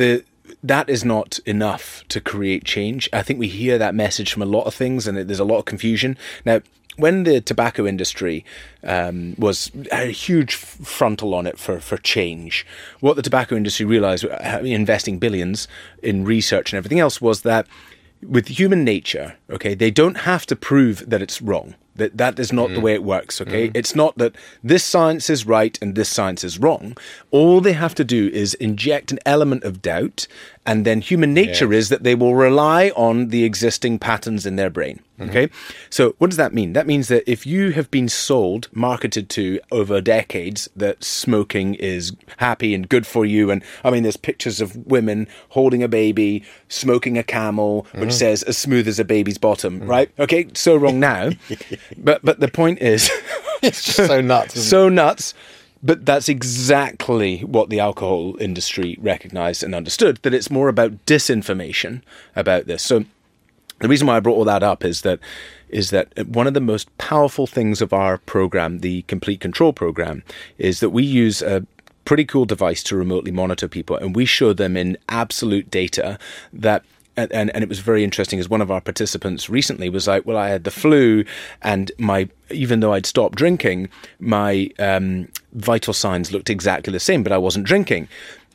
that is not enough to create change. I think we hear that message from a lot of things, and there's a lot of confusion. Now, when the tobacco industry um, was had a huge frontal on it for, for change, what the tobacco industry realized, investing billions in research and everything else, was that with human nature, okay, they don't have to prove that it's wrong. That that is not mm. the way it works, okay? Mm. It's not that this science is right and this science is wrong. All they have to do is inject an element of doubt, and then human nature yes. is that they will rely on the existing patterns in their brain, mm-hmm. okay? So what does that mean? That means that if you have been sold, marketed to over decades that smoking is happy and good for you, and I mean, there's pictures of women holding a baby, smoking a Camel, which mm-hmm. says as smooth as a baby's bottom, mm-hmm. right? Okay, so wrong now. But but the point is, it's just so nuts. So nuts. But that's exactly what the alcohol industry recognized and understood, that it's more about disinformation about this. So the reason why I brought all that up is that is that one of the most powerful things of our program, the Complete Control program, is that we use a pretty cool device to remotely monitor people, and we show them in absolute data that And, and and it was very interesting, as one of our participants recently was like, well, I had the flu, and my even though I'd stopped drinking, my um, vital signs looked exactly the same, but I wasn't drinking.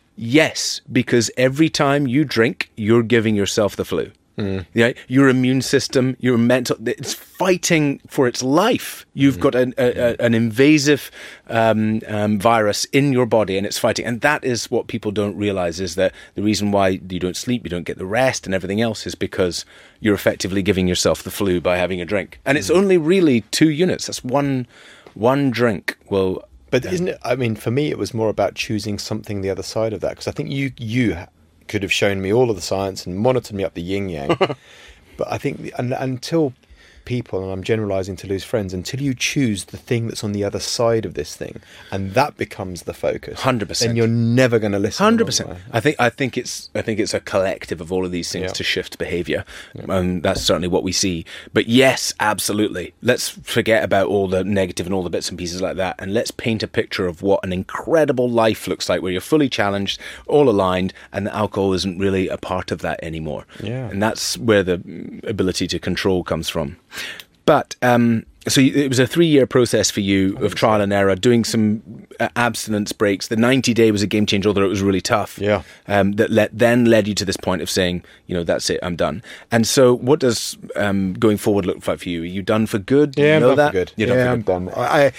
Yes, because every time you drink, you're giving yourself the flu. Mm. Yeah, your immune system, your mental, it's fighting for its life. You've mm. got an, a, a, an invasive um, um, virus in your body, and it's fighting. And that is what people don't realize, is that the reason why you don't sleep, you don't get the rest and everything else, is because you're effectively giving yourself the flu by having a drink. And it's mm. only really two units. That's one, one drink will... But isn't it, I mean, for me, it was more about choosing something the other side of that. Because I think you you... could have shown me all of the science and monitored me up the yin yang, but I think and, until people, and I'm generalizing to lose friends, until you choose the thing that's on the other side of this thing, and that becomes the focus, one hundred percent, then you're never going to listen. one hundred percent. I think I think it's I think it's a collective of all of these things yeah. to shift behavior, yeah. and that's certainly what we see. But yes, absolutely, let's forget about all the negative and all the bits and pieces like that, and let's paint a picture of what an incredible life looks like, where you're fully challenged, all aligned, and the alcohol isn't really a part of that anymore. Yeah. And that's where the ability to control comes from. But um, so it was a three-year process for you of trial and error, doing some uh, abstinence breaks. The ninety-day was a game changer, although it was really tough. Yeah. Um, that le- then led you to this point of saying, you know, that's it, I'm done. And so, what does um, going forward look like for you? Are you done for good? Do yeah, you know I'm done that? for good. You're yeah, done I'm for good. done. I,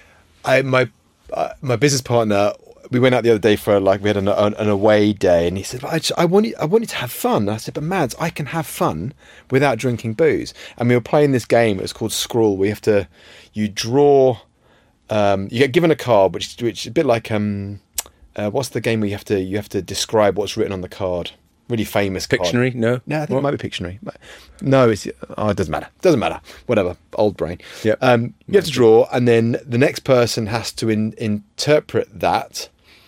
I, my, uh, my business partner. We went out the other day for like we had an, an, an away day, and he said, I, just, I want you, I want you to have fun. And I said, but Mads, I can have fun without drinking booze. And we were playing this game. It was called Scrawl. We have to, you draw, um, you get given a card, which which is a bit like um, uh, what's the game where you have to you have to describe what's written on the card. Really famous card. Pictionary? No, no, I think what? it might be Pictionary. No, it's oh, it doesn't matter. Doesn't matter. Whatever. Old brain. Yeah. Um, you have to draw, and then the next person has to in, interpret that.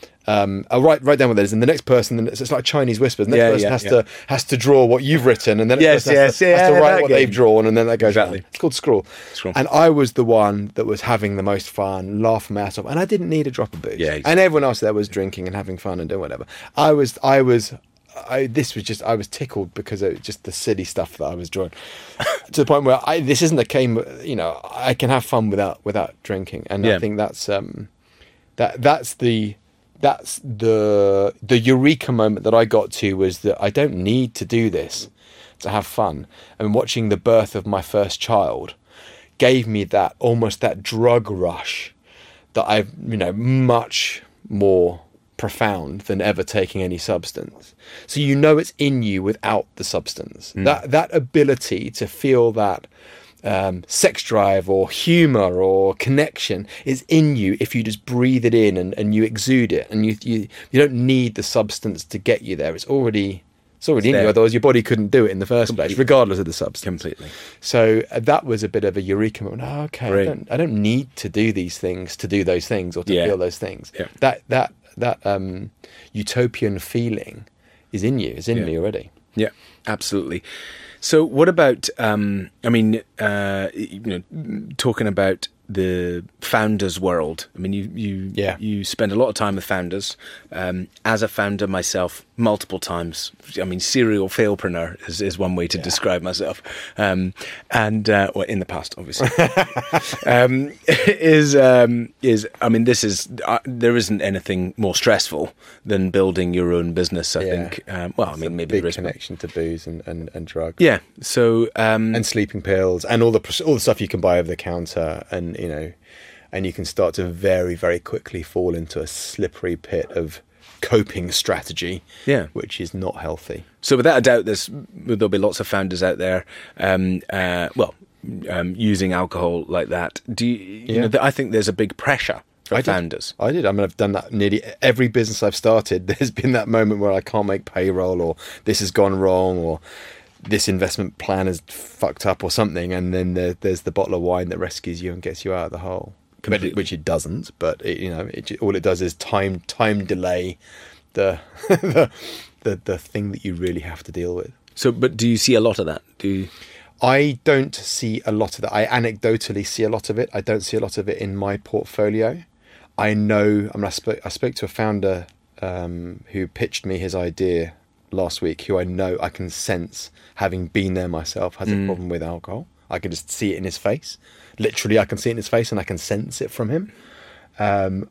Um, I'll write write down what that is, and the next person, it's like Chinese whispers. The next yeah, person yeah, has yeah. to has to draw what you've written, and then yes, has, yes, to, yeah, has to write what game. they've drawn, and then that goes exactly. on. It's called Scrawl. Scrawl. And I was the one that was having the most fun, laughing my ass off, and I didn't need a drop of booze. Yeah, exactly. And everyone else there was drinking and having fun and doing whatever. I was, I was. I, this was just I was tickled because of just the silly stuff that I was drawing to the point where I, this isn't a game, you know, I can have fun without without drinking, and yeah. I think that's um that that's the that's the the eureka moment that I got to, was that I don't need to do this to have fun. And watching the birth of my first child gave me that almost that drug rush that I've, you know, much more profound than ever taking any substance. So you know it's in you without the substance. Mm. That that ability to feel that um, sex drive or humour or connection is in you if you just breathe it in and, and you exude it, and you, you you don't need the substance to get you there. It's already it's already it's in you, otherwise your body couldn't do it in the first Completely. place, regardless of the substance. Completely. So uh, that was a bit of a eureka moment. Oh, okay, right. I don't I don't need to do these things to do those things or to yeah. feel those things. Yeah. That that that um, utopian feeling is in you, is in yeah. me already. Yeah, absolutely. So what about, um, I mean, uh, you know, talking about the founders world. I mean, you you Yeah. you spend a lot of time with founders. Um, as a founder myself, multiple times. I mean, serial failpreneur is, is one way to describe myself. Um, and uh, well, in the past, obviously, um, is um, is I mean, this is uh, there isn't anything more stressful than building your own business. I Yeah. think. Um, well, I mean, maybe Big there is. connection to booze and, and, and drugs. Yeah. So. Um, And sleeping pills and all the pres- all the stuff you can buy over the counter, and you know, and you can start to very very quickly fall into a slippery pit of coping strategy, Yeah. which is not healthy. So without a doubt, there's there'll be lots of founders out there, um, uh, well, um, using alcohol like that. Do you? you Yeah. know, th- I think there's a big pressure for I did. founders. I did. I mean, I've done that nearly every business I've started. There's been that moment where I can't make payroll, or this has gone wrong, or this investment plan is fucked up, or something, and then there, there's the bottle of wine that rescues you and gets you out of the hole. But it, Completely. which it doesn't. But it, you know, it, all it does is time time delay the, the the the thing that you really have to deal with. So, but do you see a lot of that? Do you? I don't see a lot of that. I anecdotally see a lot of it. I don't see a lot of it in my portfolio. I know. I mean, I spoke. I spoke to a founder um, who pitched me his idea last week. Who I know, I can sense, having been there myself, has a problem with alcohol. I can just see it in his face. Literally, I can see it in his face, and I can sense it from him. Um,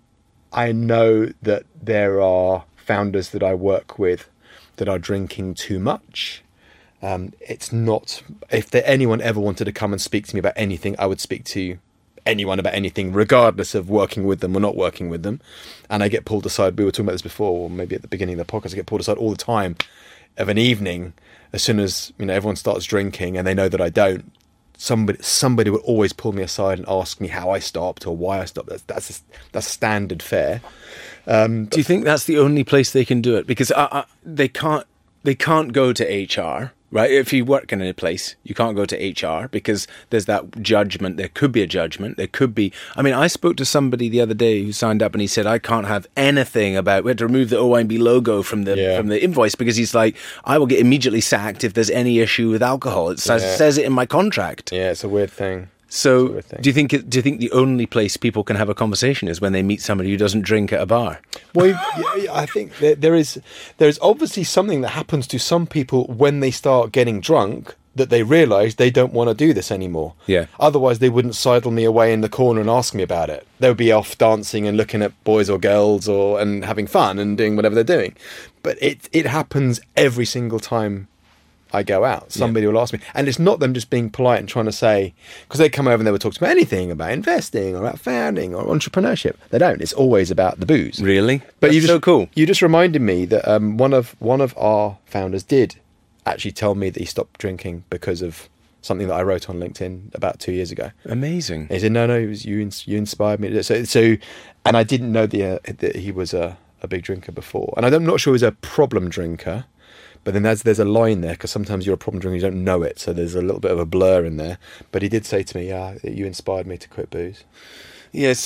I know that there are founders that I work with that are drinking too much. Um, it's not, if there, anyone ever wanted to come and speak to me about anything, I would speak to anyone about anything, regardless of working with them or not working with them. And I get pulled aside. We were talking about this before, or maybe at the beginning of the podcast, I get pulled aside all the time of an evening. As soon as, you know, everyone starts drinking and they know that I don't, somebody somebody would always pull me aside and ask me how I stopped or why I stopped. That's that's a, that's standard fare. Um, Do you think that's the only place they can do it? Because I, I, they can't. They can't go to H R, right? If you work in a place, you can't go to H R because there's that judgment. There could be a judgment. There could be. I mean, I spoke to somebody the other day who signed up and he said, I can't have anything about. We had to remove the O I B logo from the Yeah. from the invoice because he's like, I will get immediately sacked if there's any issue with alcohol. It says, Yeah. says it in my contract. yeah, it's a weird thing. So, Sort of thing. do you think it, do you think the only place people can have a conversation is when they meet somebody who doesn't drink at a bar? Well, yeah, I think there, there is there is obviously something that happens to some people when they start getting drunk that they realise they don't want to do this anymore. Yeah. Otherwise, they wouldn't sidle me away in the corner and ask me about it. They would be off dancing and looking at boys or girls or and having fun and doing whatever they're doing. But it it happens every single time I go out. Somebody will ask me, and it's not them just being polite and trying to say, because they come over and they would talk about anything about investing or about founding or entrepreneurship. They don't. It's always about the booze. Really? But That's you just, so cool. You just reminded me that um, one of one of our founders did actually tell me that he stopped drinking because of something that I wrote on LinkedIn about two years ago. Amazing. And he said, "No, no, it was you. ins- You inspired me." So, so, and I didn't know the, uh, that he was a, a big drinker before, and I'm not sure he was a problem drinker. But then there's there's a line there because sometimes you're a problem drinker, you don't know it, so there's a little bit of a blur in there. But he did say to me, "Yeah, you inspired me to quit booze." Yes.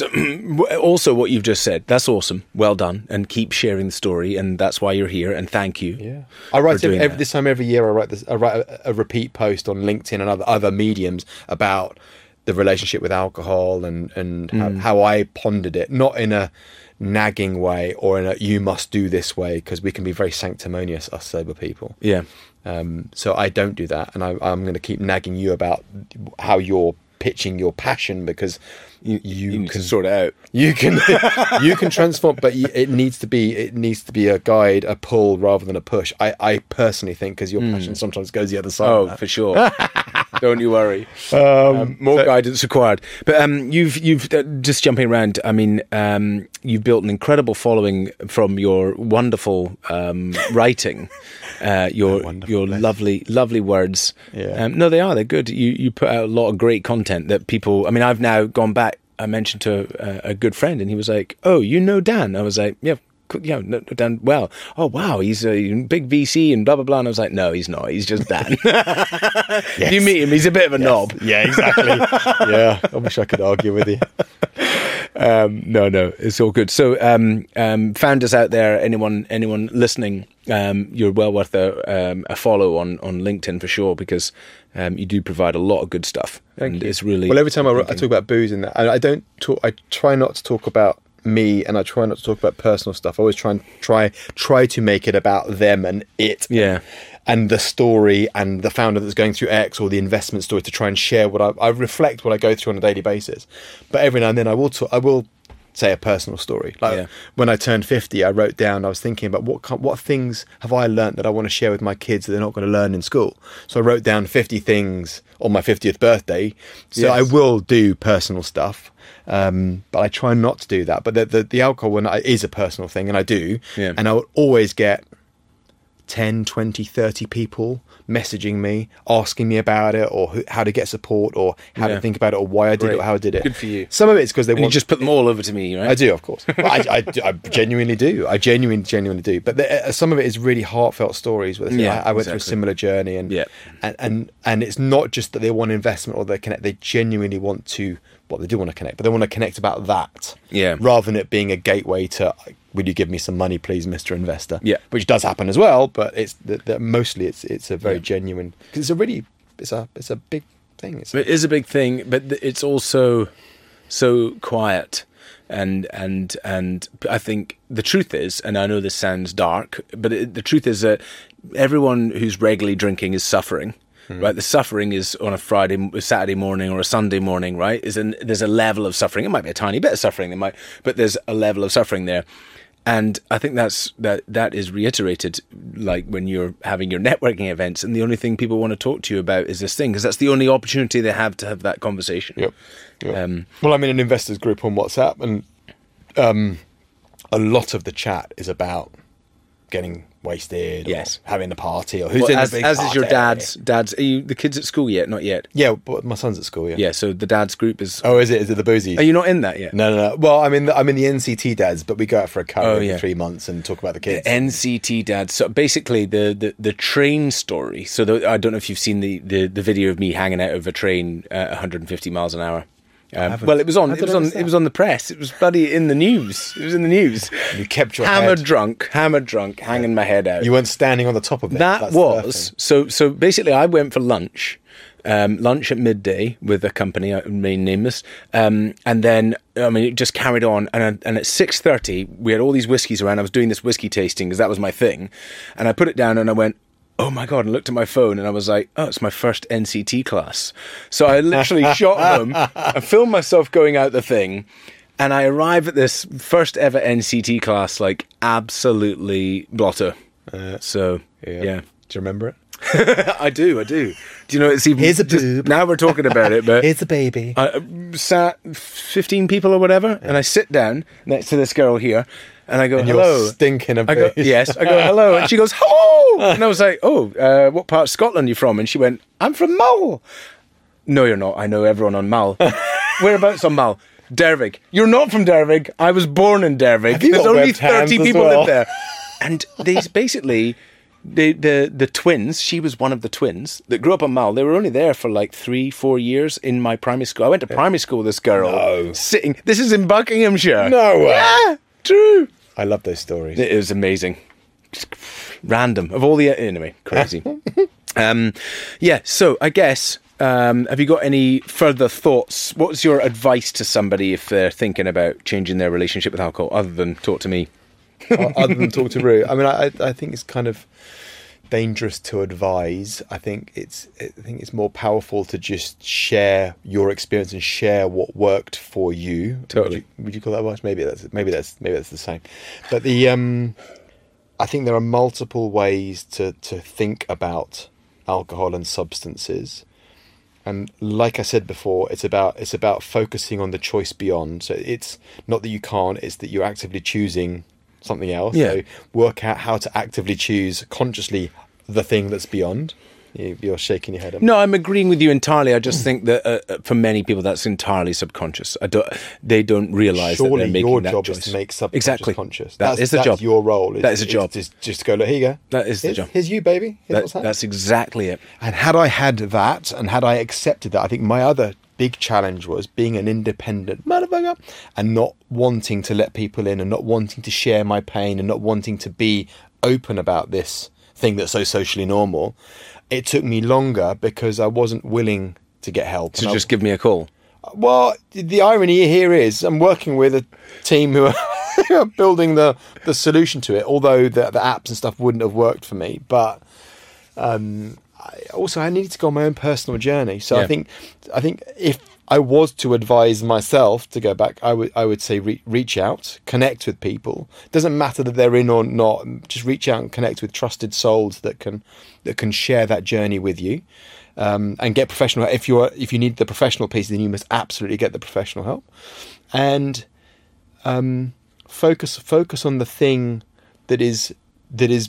Also, what you've just said, that's awesome. Well done. And keep sharing the story. And that's why you're here. And thank you. Yeah, I write for every, doing every, that. this time every year. I write this. I write a, a repeat post on LinkedIn and other other mediums about the relationship with alcohol and and how, how I pondered it, not in a nagging way or in a you must do this way, because we can be very sanctimonious, us sober people. Yeah. Um, so I don't do that, and I, I'm going to keep nagging you about how you're pitching your passion, because you, you, You need can to sort it out. you can you can transform, but you, it needs to be it needs to be a guide, a pull rather than a push. I, I personally think, because your passion sometimes goes the other side. Oh, of that. for sure. Don't you worry. Um, more so- guidance required. But um, you've you've uh, just jumping around. I mean, um, you've built an incredible following from your wonderful um, writing, uh, your wonderful, your bless. lovely lovely words. Yeah. Um, no, they are. They're good. You you put out a lot of great content that people. I mean, I've now gone back. I mentioned to a, a good friend, and he was like, "Oh, you know Dan?" I was like, "Yeah." Yeah, no, Dan. Well, oh wow, he's a big V C and blah blah blah. And I was like, no, he's not. He's just Dan. If you meet him, he's a bit of a knob. Yeah, exactly. Yeah, I wish I could argue with you. um, no, no, it's all good. So, um, um, founders out there, anyone, anyone listening, um, you're well worth a, um, a follow on, on LinkedIn for sure, because um, you do provide a lot of good stuff. Thank and you. It's really well. Every time I, I talk about booze in that, I, I don't talk. I try not to talk about me, and I try not to talk about personal stuff. I always try and try try to make it about them and it. Yeah. And the story and the founder that's going through X, or the investment story, to try and share what I, I reflect what I go through on a daily basis. But every now and then I will talk, I will say a personal story. Like Yeah. when I turned fifty, I wrote down, I was thinking about what kind- what things have I learnt that I want to share with my kids that they're not going to learn in school. So I wrote down fifty things on my fiftieth birthday. So Yes. I will do personal stuff. Um, but I try not to do that. But the, the, the alcohol one is a personal thing, and I do. Yeah. And I will always get ten, twenty, thirty people messaging me, asking me about it, or who, how to get support, or how Yeah. to think about it, or why I did Great. it, or how I did it. Good for you. Some of it's because they And you want... just put them all over to me, right? I do, of course. Well, I, I, do- I genuinely do. I genuinely, genuinely do. But the, uh, some of it is really heartfelt stories. Where they say, Yeah, I, I went through a exactly. similar journey, and, Yeah. and and and it's not just that they want investment or they connect. They genuinely want to. Well, they do want to connect, but they want to connect about that. Yeah. Rather than it being a gateway to, "Will you give me some money, please, Mister Investor?" Yeah. Which does happen as well, but it's the, the, mostly it's it's a very Yeah. genuine, because it's a really it's a it's a big thing. It's It is a big thing, but th- it's also so quiet. And and and I think the truth is, and I know this sounds dark, but it, the truth is that everyone who's regularly drinking is suffering. Right, the suffering is on a Friday, a Saturday morning, or a Sunday morning. Right, is an, there's a level of suffering. It might be a tiny bit of suffering, there might, but there's a level of suffering there, and I think that's that that is reiterated, like when you're having your networking events, and the only thing people want to talk to you about is this thing, because that's the only opportunity they have to have that conversation. Yep. Yep. Um, well, I'm in an investors group on WhatsApp, and um, a lot of the chat is about getting wasted, Yes. or having a party, or who's well, in as the big as is your party. dad's dad's. Are you the kids at school yet? Not yet. Yeah, but my son's at school. Yeah. Yeah. So the dad's group is. Oh, is it? Is it the boozies? Are you not in that yet? No, no, no. Well, I'm in. The, I'm in the N C T dads, but we go out for a curry Oh, every yeah. three months and talk about the kids. The N C T dad. So basically, the, the, the train story. So the, I don't know if you've seen the, the, the video of me hanging out of a train at one hundred fifty miles an hour. Um, haven't. well, it was on. I It don't was on. understand. It was on the press. It was bloody in the news. It was in the news. You kept your hammered head. drunk, hammered drunk, hanging my head out. You weren't standing on the top of it. That That's the was thing. so. So basically, I went for lunch, um, lunch at midday with a company, I remain nameless, um, and then I mean it just carried on. And and at six thirty, we had all these whiskies around. I was doing this whiskey tasting because that was my thing, and I put it down and I went, oh my God, and looked at my phone and I was like, oh, it's my first N C T class. So I literally shot home, I filmed myself going out the thing, and I arrived at this first ever N C T class like absolutely blotto. Uh, So, yeah. yeah. Do you remember it? I do, I do. Do you know, it's even... Here's a just- boob. Now we're talking about it, but... Here's a baby. I uh, sat fifteen people or whatever, and I sit down next to this girl here, and I go, And hello. you're stinking a I go, bit. yes. I go, hello. And she goes, hello. And I was like, oh, uh, what part of Scotland are you from? And she went, I'm from Mull. No, you're not. I know everyone on Mull. Whereabouts on Mull? Dervig. You're not from Dervig. I was born in Dervig. Have you There's got only webbed hands thirty as people well? live there. And they basically... The, the the twins, she was one of the twins that grew up on Mull. They were only there for like three, four years in my primary school. I went to primary school with this girl. No. Sitting. This is in Buckinghamshire. No way. Yeah, true. I love those stories. It was amazing. Just random. Of all the... Anyway, crazy. um, yeah, so I guess... Um, have you got any further thoughts? What's your advice to somebody if they're thinking about changing their relationship with alcohol, other than talk to me? Other than talk to Rue. I mean, I, I think it's kind of dangerous to advise. I think it's I think it's more powerful to just share your experience and share what worked for you. Totally. Would you, would you call that advice? Maybe that's maybe that's maybe that's the same. But the um, I think there are multiple ways to to think about alcohol and substances. And like I said before, it's about it's about focusing on the choice beyond. So it's not that you can't; it's that you're actively choosing something else. Yeah. So work out how to actively choose consciously the thing that's beyond. You, you're shaking your head. Up. No, I'm agreeing with you entirely. I just think that uh, for many people, that's entirely subconscious. I don't. They don't realise that Surely they're making your that job choice. is to make subconscious exactly. conscious. That That's, is the that's job. your role. Is, That is a is job. Just, just go, look, here you go. That is the here's, job. Here's you, baby. Here's That- what's happening. that's exactly it. And had I had that, and had I accepted that, I think my other big challenge was being an independent motherfucker and not wanting to let people in and not wanting to share my pain and not wanting to be open about this thing that's so socially normal. It took me longer because I wasn't willing to get help. So and just I, give me a call. Well, the irony here is I'm working with a team who are, who are building the, the solution to it, although the, the apps and stuff wouldn't have worked for me. But um, I, also, I needed to go on my own personal journey. So Yeah. I think I think if I was to advise myself to go back, I would I would say re- reach out, connect with people. It doesn't matter that they're in or not. Just reach out and connect with trusted souls that can that can share that journey with you. Um, and get professional. If you are, if you need the professional piece, then you must absolutely get the professional help. And um, focus focus on the thing that is that is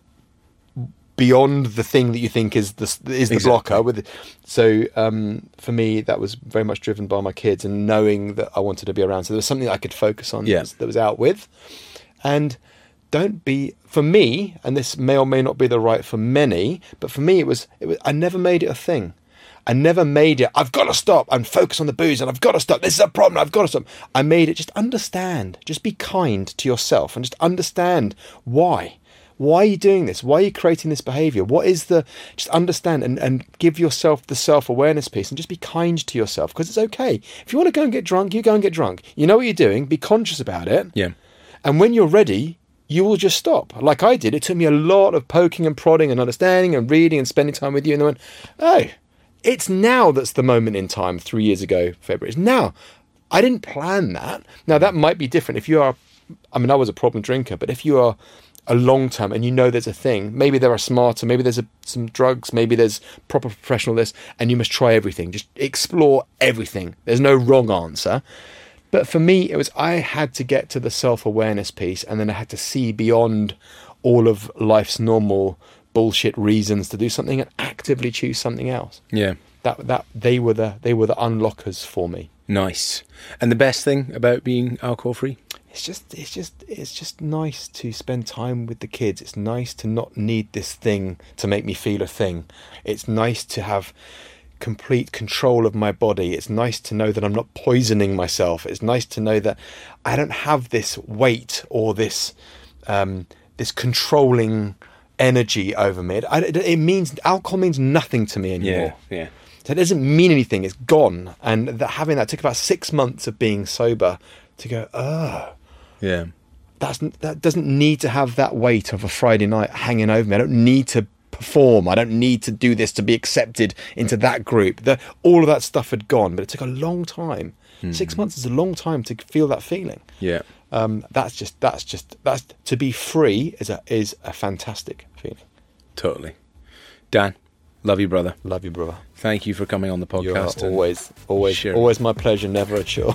beyond the thing that you think is the is the Exactly. blocker. With so um, for me, that was very much driven by my kids and knowing that I wanted to be around. So there was something I could focus on. Yeah. that, was, that was out with, and. Don't be, for me, and this may or may not be the right for many, but for me it was, it was I never made it a thing. I never made it, I've got to stop and focus on the booze and I've got to stop. This is a problem, I've got to stop. I made it, just understand, just be kind to yourself and just understand why. Why are you doing this? Why are you creating this behaviour? What is the, just understand and, and give yourself the self-awareness piece and just be kind to yourself because it's okay. If you want to go and get drunk, you go and get drunk. You know what you're doing, be conscious about it. Yeah. And when you're ready, you will just stop. Like I did. It took me a lot of poking and prodding and understanding and reading and spending time with you. And then went, oh, it's now that's the moment in time, three years ago, February. It's now. I didn't plan that. Now, that might be different. If you are, I mean, I was a problem drinker, but if you are a long term and you know there's a thing, maybe there are smarter, maybe there's a, some drugs, maybe there's proper professional this, and you must try everything. Just explore everything. There's no wrong answer. But for me, it was I had to get to the self-awareness piece and then I had to see beyond all of life's normal bullshit reasons to do something and actively choose something else. Yeah. That that they were the they were the unlockers for me. Nice. And the best thing about being alcohol free? It's just it's just it's just nice to spend time with the kids. It's nice to not need this thing to make me feel a thing. It's nice to have complete control of my body. It's nice to know that I'm not poisoning myself. It's nice to know that I don't have this weight or this um, this controlling energy over me. It, it means alcohol means nothing to me anymore. Yeah, yeah. So it doesn't mean anything. It's gone. And that having that took about six months of being sober to go, oh, Yeah. that's that doesn't need to have that weight of a Friday night hanging over me. I don't need to perform. I don't need to do this to be accepted into that group. The, all of that stuff had gone, but it took a long time. Mm. Six months is a long time to feel that feeling. Yeah. Um, that's just that's just that's to be free is a is a fantastic feeling. Totally. Dan, love you, brother. Love you, brother. Thank you for coming on the podcast. You're always, always, Sure. always my pleasure. Never a chore.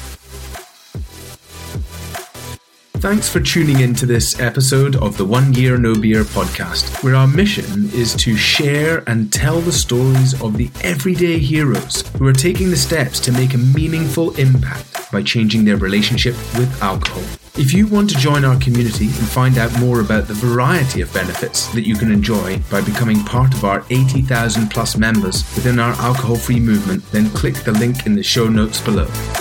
Thanks for tuning in to this episode of the One Year No Beer podcast, where our mission is to share and tell the stories of the everyday heroes who are taking the steps to make a meaningful impact by changing their relationship with alcohol. If you want to join our community and find out more about the variety of benefits that you can enjoy by becoming part of our eighty thousand plus members within our alcohol-free movement, then click the link in the show notes below.